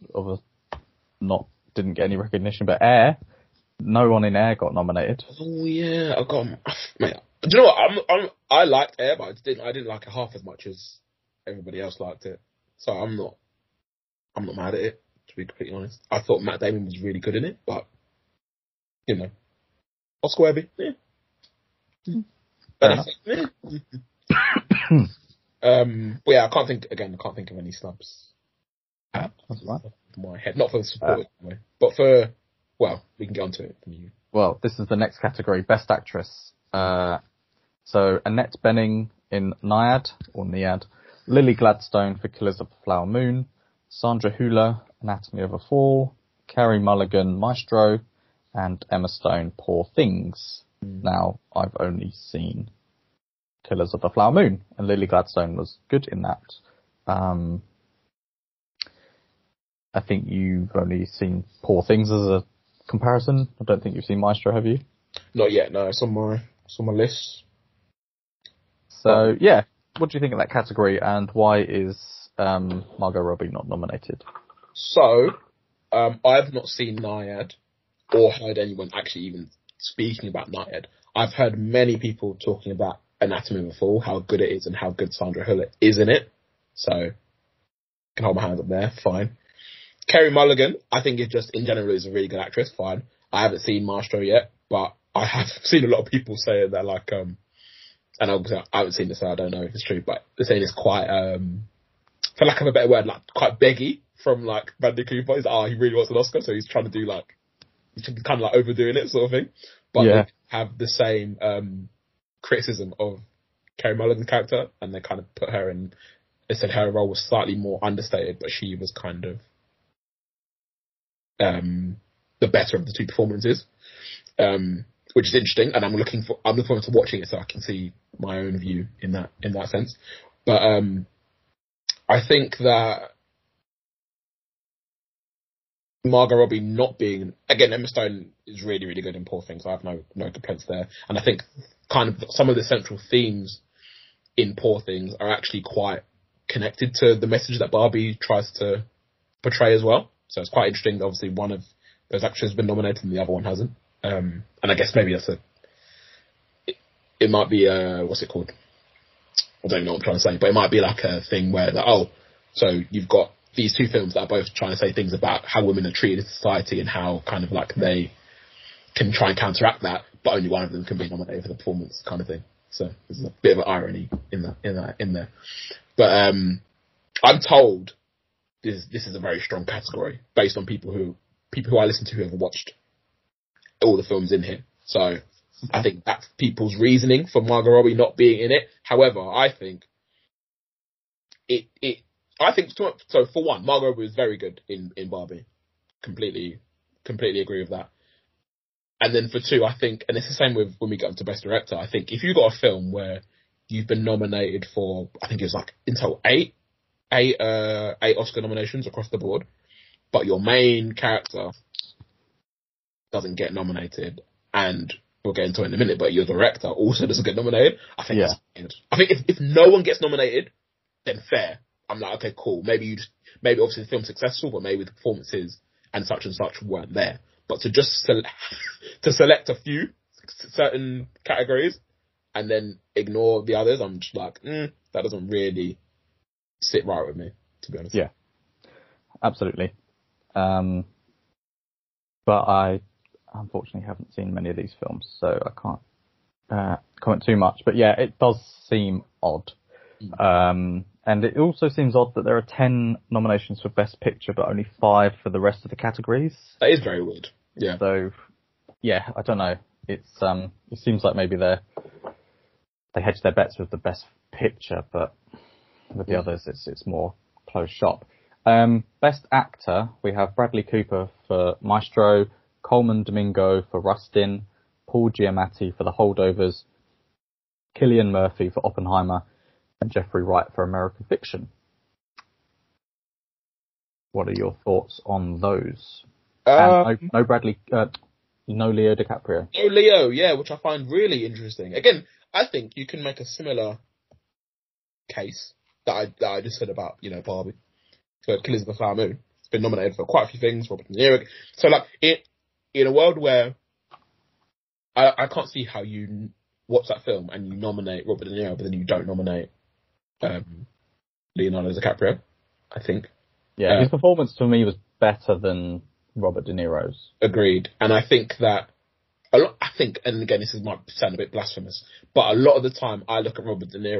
didn't get any recognition, but Air. No one in Air got nominated. Oh yeah, mate. Do you know what? I liked Air, but I didn't like it half as much as everybody else liked it. So I'm not mad at it, to be completely honest. I thought Matt Damon was really good in it, but you know, Oscar worthy. Yeah. But yeah, I can't think of any snubs. That's right. My head, not for the support, anyway, but for we can get onto it. Well, this is the next category, Best Actress. So Annette Bening in Naiad, Lily Gladstone for Killers of the Flower Moon, Sandra Hüller, Anatomy of a Fall, Carey Mulligan, Maestro, and Emma Stone, Poor Things. Now, I've only seen Killers of the Flower Moon, and Lily Gladstone was good in that. I think you've only seen Poor Things as a comparison. I don't think you've seen Maestro, have you? Not yet, no. It's on my list. So, yeah. What do you think of that category, and why is Margot Robbie not nominated? So, I've not seen Naiad, or heard anyone actually even speaking about Naiad. I've heard many people talking about Anatomy of a Fall, how good it is, and how good Sandra Hüller is in it. So, I can hold my hands up there, fine. Carey Mulligan, I think is just, in general, is a really good actress, fine. I haven't seen Maestro yet, but I have seen a lot of people say that, like, and obviously I haven't seen this, so I don't know if it's true, but they're saying it's quite, for lack of a better word, like, quite beggy from, like, Bradley Cooper. He's he really wants an Oscar, so he's trying to do, like, he's kind of, like, overdoing it, sort of thing. But they have the same, criticism of Carey Mulligan's character, and they kind of put her in, they said her role was slightly more understated, but she was kind of, the better of the two performances, which is interesting, and I'm looking forward to watching it so I can see my own view in that sense. But I think that Margot Robbie not being, again, Emma Stone is really, really good in Poor Things. I have no complaints there, and I think kind of some of the central themes in Poor Things are actually quite connected to the message that Barbie tries to portray as well. So it's quite interesting. Obviously, one of those actors has been nominated and the other one hasn't. And I guess maybe that's it might be what's it called? I don't know what I'm trying to say, but it might be like a thing where so you've got these two films that are both trying to say things about how women are treated in society and how kind of like they can try and counteract that, but only one of them can be nominated for the performance kind of thing. So there's a bit of an irony in there. But I'm told this is a very strong category based on people who I listen to who have watched all the films in here. So I think that's people's reasoning for Margot Robbie not being in it. However, I think so for one, Margot Robbie was very good in Barbie. Completely agree with that. And then for two, I think, and it's the same with when we get into Best Director, I think if you've got a film where you've been nominated for, I think it was like in total eight Oscar nominations across the board, but your main character doesn't get nominated, and we'll get into it in a minute, but your director also doesn't get nominated, I think that's good. I think if no one gets nominated, then fair. I'm like, okay, cool. Maybe obviously the film's successful, but maybe the performances and such weren't there. But to just select a few certain categories and then ignore the others, I'm just like, that doesn't really sit right with me, to be honest. Yeah, absolutely. But I unfortunately haven't seen many of these films, so I can't comment too much. But yeah, it does seem odd. And it also seems odd that there are 10 nominations for Best Picture, but only 5 for the rest of the categories. That is very weird. Yeah. So, yeah, I don't know. It's it seems like maybe they hedge their bets with the Best Picture, but with the others, it's more closed shop. Best Actor, we have Bradley Cooper for Maestro, Coleman Domingo for Rustin, Paul Giamatti for The Holdovers, Cillian Murphy for Oppenheimer, and Jeffrey Wright for American Fiction. What are your thoughts on those? No Leo DiCaprio. No Leo, yeah, which I find really interesting. Again, I think you can make a similar case that I just said about, Barbie. For Killers of the Flower Moon. It's been nominated for quite a few things, Robert De Niro. So, like, in a world where I can't see how you watch that film and you nominate Robert De Niro, but then you don't nominate Leonardo DiCaprio, I think. Yeah, his performance to me was better than Robert De Niro's. Agreed. And I think that, and again, this might sound a bit blasphemous, but a lot of the time I look at Robert De Niro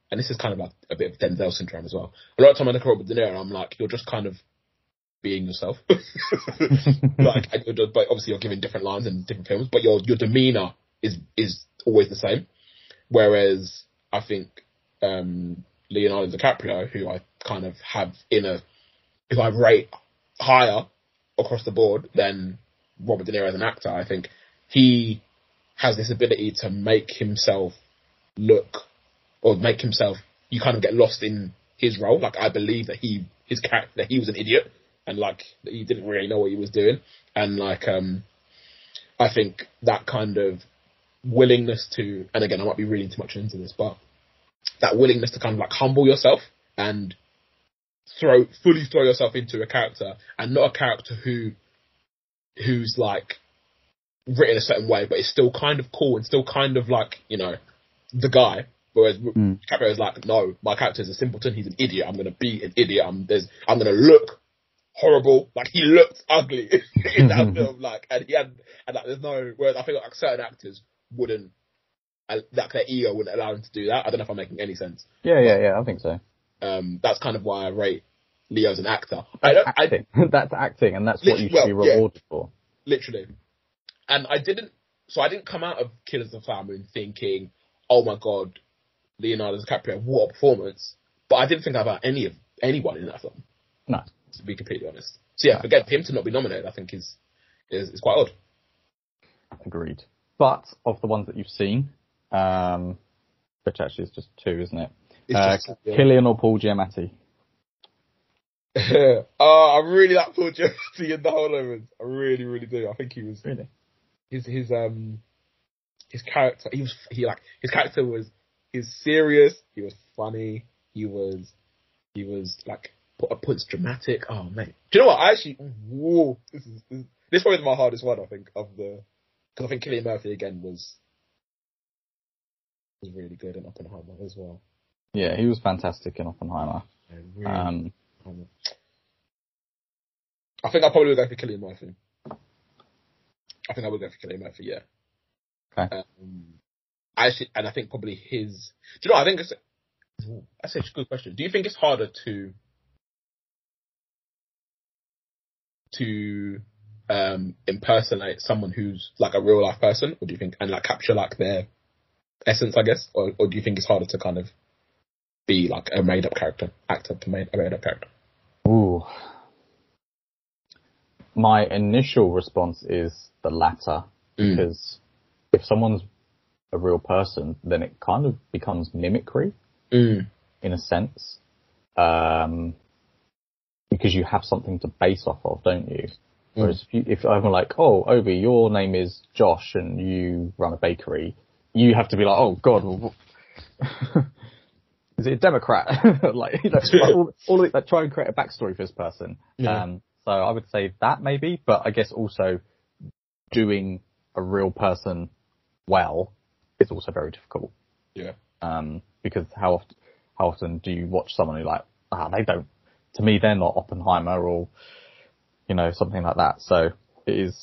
and this is kind of like a bit of Denzel syndrome as well. A lot of time I look at Robert De Niro, I'm like, you're just kind of being yourself. Like, but obviously you're giving different lines in different films, but your demeanor is always the same. Whereas I think Leonardo DiCaprio, who I kind of have who I rate higher across the board than Robert De Niro as an actor, I think he has this ability to make himself you kind of get lost in his role. Like, I believe that his character, that he was an idiot and like that he didn't really know what he was doing. And like, I think that kind of willingness to, and again, I might be reading too much into this, but that willingness to kind of like humble yourself and fully throw yourself into a character, and not a character who's like written a certain way, but it's still kind of cool and still kind of like, you know, the guy. Whereas DiCaprio is like, no, my character is a simpleton. He's an idiot. I'm going to be an idiot. I'm going to look horrible. Like, he looked ugly in that film. Like, and like, there's no. Whereas I think like certain actors wouldn't, like their ego wouldn't allow them to do that. I don't know if I'm making any sense. Yeah. I think so. That's kind of why I rate Leo as an actor. That's acting, and that's what you should be rewarded for. Literally. And I didn't come out of Killers of the Flower Moon thinking, oh my god, Leonardo DiCaprio, what a performance. But I didn't think about anyone in that film. No. To be completely honest. So yeah, for him to not be nominated, I think is quite odd. Agreed. But of the ones that you've seen, which actually is just two, isn't it? Cillian or Paul Giamatti? I really like Paul Giamatti in The Holdovers. I really, really do. I think he was really his character. His character was serious. He was funny. He was like at points dramatic. Oh mate, do you know what? I actually, this probably is my hardest one. I think because I think Cillian Murphy again was really good in Oppenheimer as well. Yeah, he was fantastic in Oppenheimer. Yeah, really. I think I probably would go for Cillian Murphy. Yeah. Okay. I think probably his. Do you know? I think that's such a good question. Do you think it's harder to impersonate someone who's like a real life person, or do you think and like capture like their essence, I guess, or do you think it's harder to kind of be like a made up character, actor to a made up character? Ooh. My initial response is the latter, because if someone's a real person, then it kind of becomes mimicry in a sense, because you have something to base off of, don't you? Whereas if I'm like, oh, Obi, your name is Josh and you run a bakery, you have to be like, oh God, is it a Democrat? Like, you know, all of it, like, try and create a backstory for this person. Yeah. So I would say that maybe, but I guess also doing a real person well is also very difficult. Yeah. Because how often do you watch someone who like, they don't, to me, they're not Oppenheimer or, you know, something like that. So it is,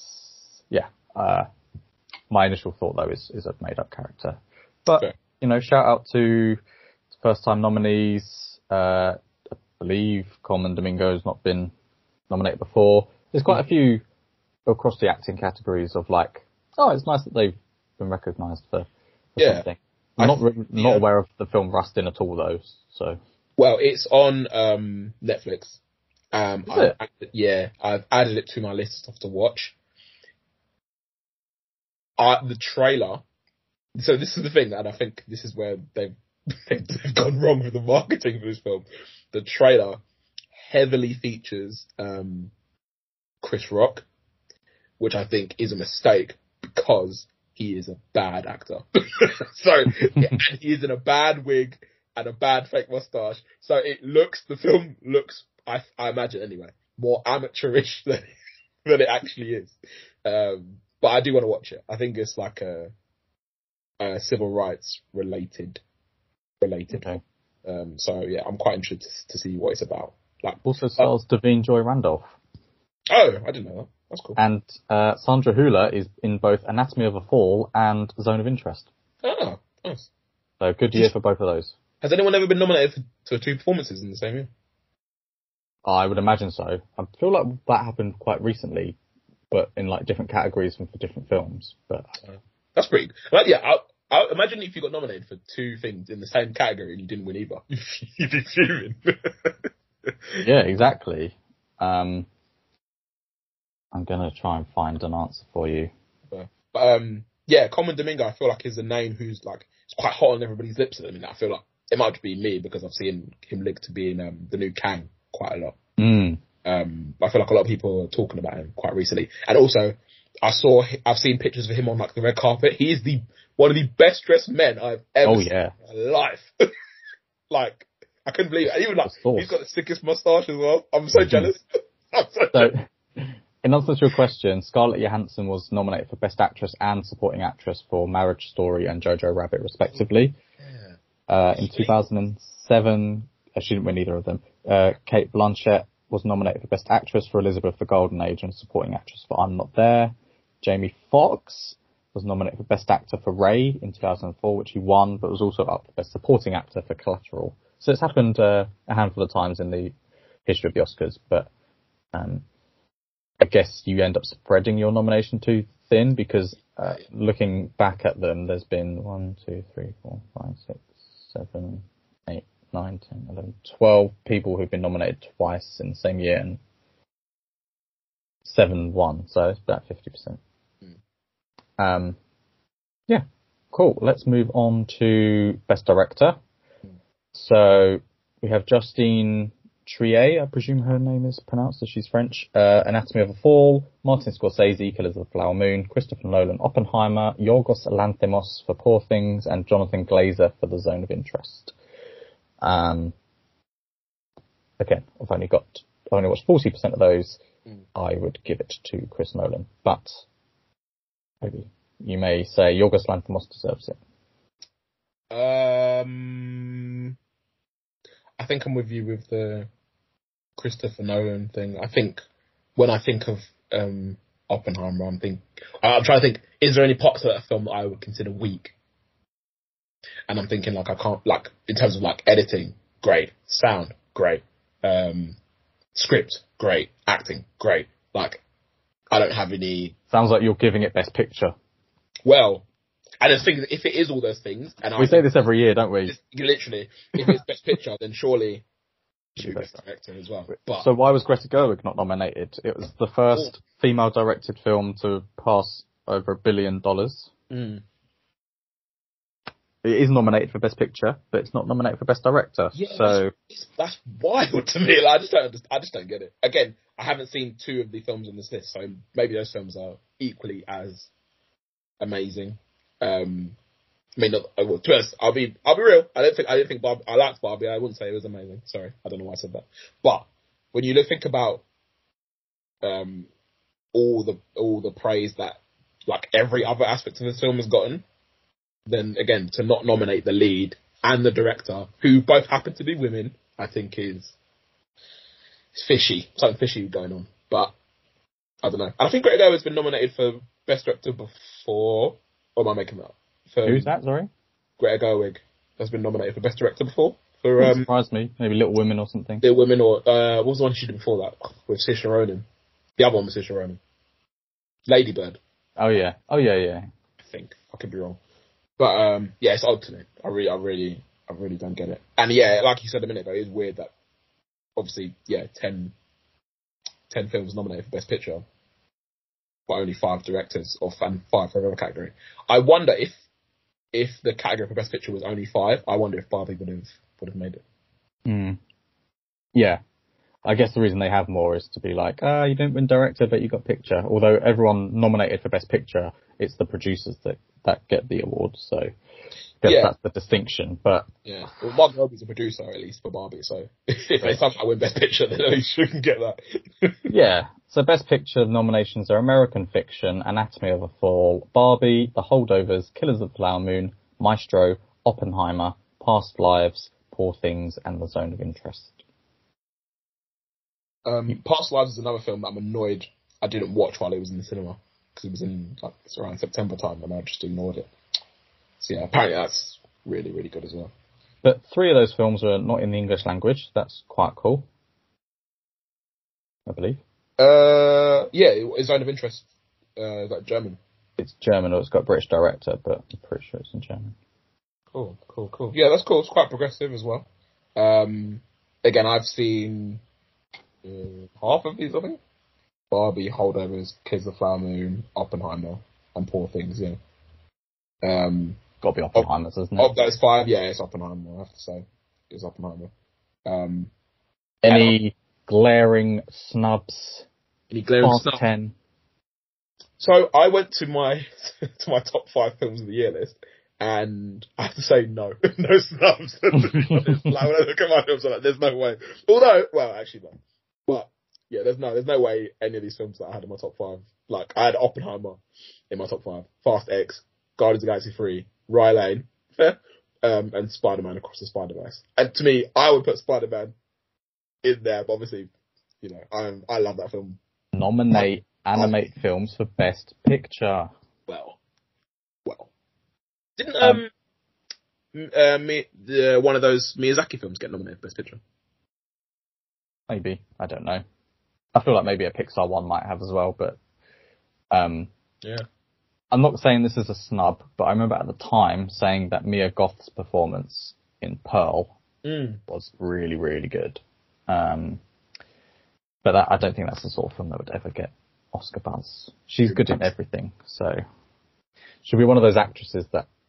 my initial thought though is a made up character. But, you know, shout out to first time nominees. I believe Colman Domingo has not been nominated before. There's quite a few across the acting categories of like, oh, it's nice that they've been recognised for something. I'm not aware of the film Rustin at all though, so. Well, it's on Netflix. Is it? I've added it to my list of stuff to watch. The trailer. So this is the thing, and I think this is where they've gone wrong with the marketing for this film. The trailer heavily features Chris Rock, which I think is a mistake because he is a bad actor. So he's in a bad wig and a bad fake mustache. So the film looks, I imagine anyway, more amateurish than it actually is. But I do want to watch it. I think it's like a civil rights related. Okay. So yeah, I'm quite interested to see what it's about. Like, also stars Davine Joy Randolph. Oh, I didn't know that. That's cool. And Sandra Hüller is in both Anatomy of a Fall and Zone of Interest. Oh, nice. So good year for both of those. Has anyone ever been nominated for 2 performances in the same year? I would imagine so. I feel like that happened quite recently, but in like different categories and for different films. But that's pretty. Like, yeah, I imagine if you got nominated for 2 things in the same category and you didn't win either, you'd be fuming. yeah, exactly. I'm gonna try and find an answer for you. But yeah, Common Domingo, I feel like is a name who's like it's quite hot on everybody's lips at the minute. I feel like it might be me because I've seen him linked to being the new Kang quite a lot. I feel like a lot of people are talking about him quite recently, and also I've seen pictures of him on like the red carpet. He is one of the best dressed men I've ever seen in my life. Like I couldn't believe it. Even like he's got the sickest moustache as well. I'm so jealous. In answer to your question, Scarlett Johansson was nominated for Best Actress and Supporting Actress for Marriage Story and Jojo Rabbit, respectively. Yeah. In 2007, she didn't win either of them. Cate Blanchett was nominated for Best Actress for Elizabeth the Golden Age and Supporting Actress for I'm Not There. Jamie Foxx was nominated for Best Actor for Ray in 2004, which he won, but was also up for Best Supporting Actor for Collateral. So it's happened a handful of times in the history of the Oscars, but I guess you end up spreading your nomination too thin because looking back at them, there's been 1, 2, 3, 4, 5, 6, 7, 8, 9, 10, 11, 12 people who've been nominated twice in the same year and 7 won, so it's about 50%. Yeah, cool. Let's move on to Best Director. So we have Justine Triet, I presume her name is pronounced as she's French, Anatomy of a Fall, Martin Scorsese, Killers of the Flower Moon, Christopher Nolan, Oppenheimer, Yorgos Lanthimos for Poor Things, and Jonathan Glazer for The Zone of Interest. Again, I've only watched 40% of those. I would give it to Chris Nolan, but maybe you may say Yorgos Lanthimos deserves it. I think I'm with you with the Christopher Nolan thing. I think when I think of Oppenheimer, I'm trying to think, is there any parts of that film that I would consider weak? And I'm thinking like I can't, like in terms of like editing, great, sound, great, script, great, acting, great. Like I don't have any. Sounds like you're giving it Best Picture. Well, I just think that if it is all those things, and we say this every year, don't we? Literally, if it's Best Picture, then surely should be Best Director as well. But so why was Greta Gerwig not nominated? It was the first female-directed film to pass over $1 billion. It is nominated for Best Picture, but it's not nominated for Best Director. Yeah, so that's wild to me. Like, I just don't get it. Again, I haven't seen 2 of the films on this list, so maybe those films are equally as amazing. I mean, to be honest, I'll be real. I didn't think I liked Barbie. I wouldn't say it was amazing. Sorry, I don't know why I said that. But when you think about all the praise that like every other aspect of this film has gotten, then again to not nominate the lead and the director, who both happen to be women, I think is fishy. Something fishy going on. But I don't know. And I think Greta Gerwig has been nominated for Best Director before. Or am I making that up? Who's that, sorry? Greta Gerwig has been nominated for Best Director before. For surprised me. Maybe Little Women or something. Little Women or what was the one she did before that? With Saoirse Ronan. The other one was Saoirse Ronan. Lady Bird. Oh yeah. I think. I could be wrong. But yeah, it's odd to me. I really don't get it. And yeah, like you said a minute ago, it is weird that obviously, yeah, 10 films nominated for Best Picture, but only 5 directors and 5 for another category. I wonder if the category for Best Picture was only 5, I wonder if Barbie would have made it. Yeah. I guess the reason they have more is to be like, you don't win director, but you got picture. Although everyone nominated for Best Picture, it's the producers that get the award. So I guess that's the distinction. But yeah, well, Margot Robbie's a producer at least for Barbie, so if they somehow win Best Picture, then at least you can get that. Yeah. So Best Picture nominations are American Fiction, Anatomy of a Fall, Barbie, The Holdovers, Killers of the Flower Moon, Maestro, Oppenheimer, Past Lives, Poor Things, and The Zone of Interest. Past Lives is another film that I'm annoyed I didn't watch while it was in the cinema, because it was in it's around September time and I just ignored it. So yeah, apparently that's really, really good as well. But 3 of those films are not in the English language. That's quite cool, I believe. Yeah, it's Zone of Interest. Like German. It's German, or it's got a British director, but I'm pretty sure it's in German. Cool. Yeah, that's cool. It's quite progressive as well. Again, I've seen half of these, I think. Barbie, Holdovers, Kids of the Flower Moon, Oppenheimer, and Poor Things, yeah. Gotta be Oppenheimer's, isn't it? Of those 5, yeah, it's Oppenheimer, I have to say. It's Oppenheimer. Any glaring snubs? Any glaring Fast snubs? 10? So I went to my to my top 5 films of the year list, and I have to say no, no snubs. Like, when I look at my films, I'm like, there's no way. Although, well, actually no. But yeah, there's no way any of these films that I had in my top 5. Like I had Oppenheimer in my top 5, Fast X, Guardians of the Galaxy 3, Rye Lane, fair, and Spider-Man Across the Spider-Verse. And to me, I would put Spider-Man in there, but obviously, you know, I love that film. Nominate animated films for Best Picture. Well. Didn't one of those Miyazaki films get nominated for Best Picture? Maybe, I don't know. I feel like maybe a Pixar one might have as well, but yeah. I'm not saying this is a snub, but I remember at the time saying that Mia Goth's performance in Pearl was really, really good. But I don't think that's the sort of film that would ever get Oscar buzz. She's good in everything, so she'll be one of those actresses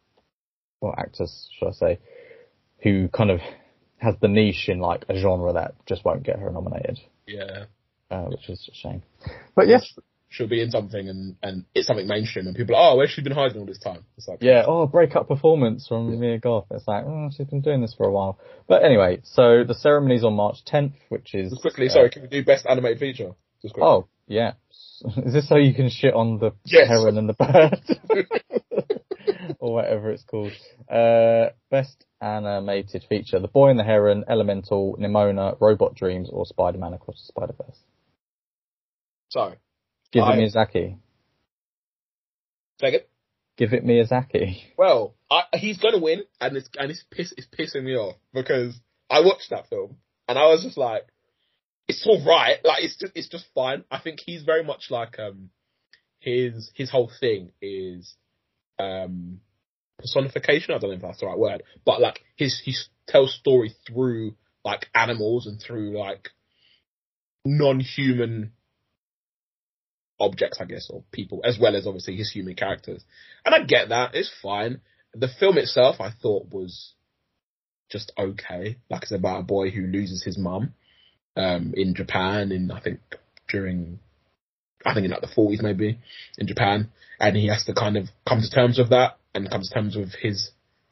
actors, should I say, who kind of has the niche in like a genre that just won't get her nominated. Yeah. Which is a shame. But yes. She'll be in something and it's something mainstream and people are, oh, where's she been hiding all this time? It's like, yeah, breakup performance from Mia Goth. It's like, she's been doing this for a while. But anyway, so the ceremony's on March 10th, which is... Just quickly, sorry, can we do Best Animated Feature? Just quickly. Oh, yeah. Is this so you can shit on the heron and the bird? Or whatever it's called. Best Animated Feature. The Boy and the Heron, Elemental, Nimona, Robot Dreams, or Spider-Man Across the Spider-Verse. Sorry. Give it Miyazaki. Second. Give it Miyazaki. Well, he's gonna win, and it's pissing me off because I watched that film and I was just like, it's all right, like it's just fine. I think he's very much like his whole thing is personification. I don't know if that's the right word, but like he tells story through like animals and through like non-human objects, I guess, or people, as well as obviously his human characters. And I get that, it's fine. The film itself, I thought, was just okay. Like, it's about a boy who loses his mum in Japan, in I think in like the 40s maybe, in Japan, and he has to kind of come to terms with that, and comes to terms with his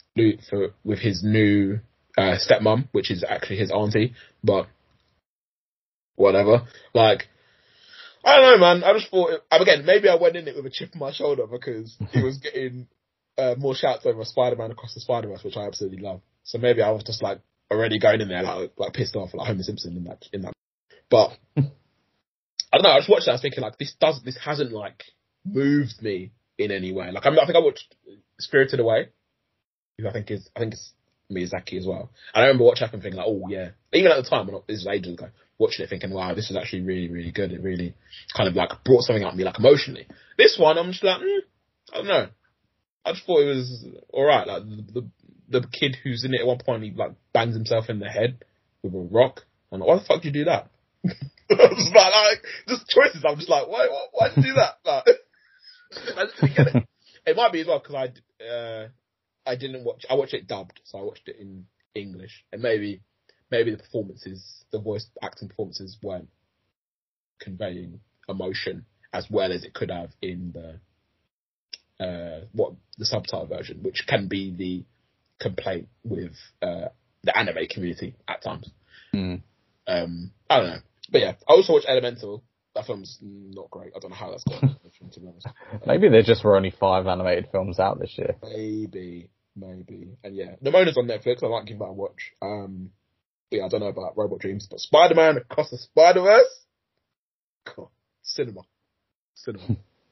new stepmom, which is actually his auntie, but whatever. Like, I don't know, man. I just thought, again, maybe I went in it with a chip on my shoulder because he was getting more shouts over Spider-Man Across the Spider-Verse, which I absolutely love. So maybe I was just like already going in there like pissed off like Homer Simpson in that. But I don't know. I just watched that. I was thinking like this hasn't like moved me in any way. Like I think I watched Spirited Away, who I think it's Miyazaki as well. And I remember watching that and thinking like, oh yeah. Even at the time, this was ages ago, watching it thinking, wow, this is actually really, really good. It really kind of like brought something out of me, like emotionally. This one, I'm just like, I don't know. I just thought it was alright. Like the kid who's in it at one point, he like bangs himself in the head with a rock. I'm like, why the fuck did you do that? Just like, just choices. I'm just like, why did you do that? Like, I just didn't get it. It might be as well because I didn't watch. I watched it dubbed, so I watched it in English, and maybe the voice acting performances weren't conveying emotion as well as it could have in the subtitle version, which can be the complaint with the anime community at times. I don't know, but yeah, I also watched Elemental. That film's not great. I don't know how that's gone, to be honest. Maybe there just were only 5 animated films out this year. Maybe. And yeah, Nimona's on Netflix. I might give that a watch. But yeah, I don't know about Robot Dreams, but Spider-Man Across the Spider-Verse? God, cinema.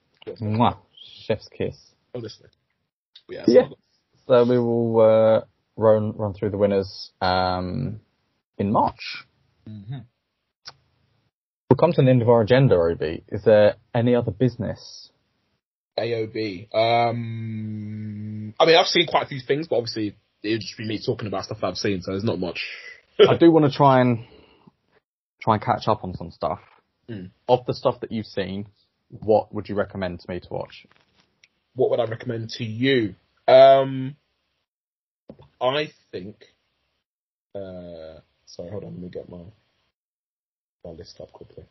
Mwah. Chef's kiss. Honestly. But yeah. So we will run through the winners in March. Mm-hmm. We'll come to the end of our agenda, Obi. Is there any other business? AOB. I mean, I've seen quite a few things, but obviously it would just be me talking about stuff I've seen, so there's not much. I do want to try and catch up on some stuff. Of the stuff that you've seen, what would you recommend to me to watch? What would I recommend to you? I think. Sorry, hold on. Let me get my list up quickly.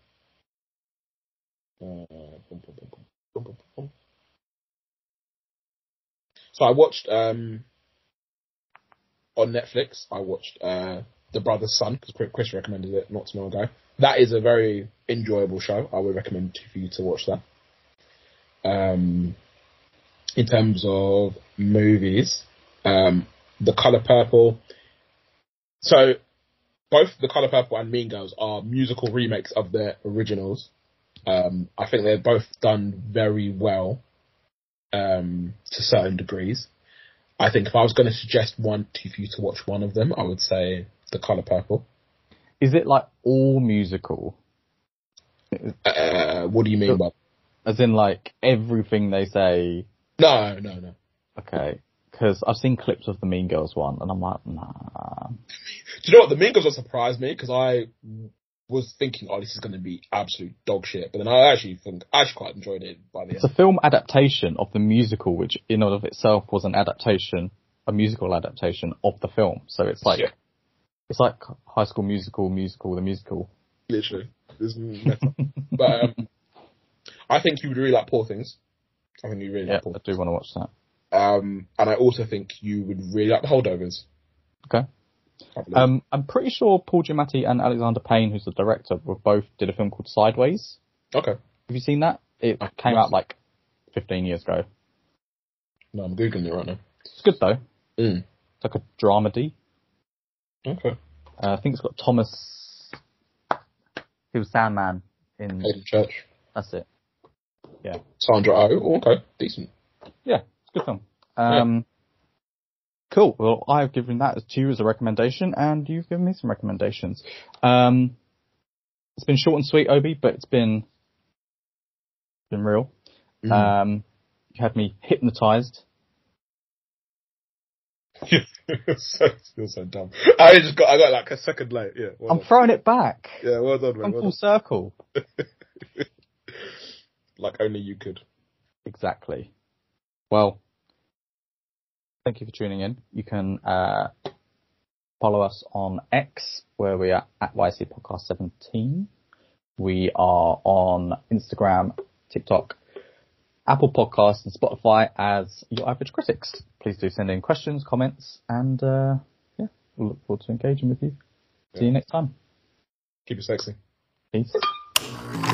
So I watched on Netflix. I watched The Brother's Son because Chris recommended it not too long ago. That is a very enjoyable show. I would recommend for you to watch that. In terms of movies, The Color Purple. So both The Color Purple and Mean Girls are musical remakes of their originals. I think they're both done very well to certain degrees. I think if I was going to suggest one for you to watch one of them, I would say The Color Purple. Is it like all musical? What do you mean by? As in like everything they say? No. Okay. Because I've seen clips of the Mean Girls one, and I'm like, nah. Do you know what? The Mean Girls surprised me because I was thinking, oh, this is going to be absolute dog shit. But then I actually quite enjoyed it by the end. It's a film adaptation of the musical, which in and of itself was a musical adaptation of the film. So it's like, It's like High School Musical, the musical. Literally. But I think you would really like Poor Things. I think you really like Poor Things. I do want to watch that. And I also think you would really like The Holdovers. Okay. I'm pretty sure Paul Giamatti and Alexander Payne, who's the director, both did a film called Sideways. Okay. Have you seen that? It came out like 15 years ago. No, I'm Googling it right now. It's good though. It's like a dramedy. Okay. I think it's got Thomas. He was Sandman in Hayden Church. That's it. Yeah. Sandra Oh. Okay. Decent. Yeah, it's a good film. Cool. Well, I've given that to you as a recommendation, and you've given me some recommendations. It's been short and sweet, Obi, but it's been real. You had me hypnotized. You're so dumb. I got like a second late. Yeah. Well I'm throwing it back. Yeah, well done, man. Full circle. Like only you could. Exactly. Well, thank you for tuning in. You can follow us on X, where we are at YC Podcast 17. We are on Instagram, TikTok, Apple Podcasts, and Spotify as Your Average Critics. Please do send in questions, comments, and we'll look forward to engaging with you. See you next time. Keep it sexy. Peace.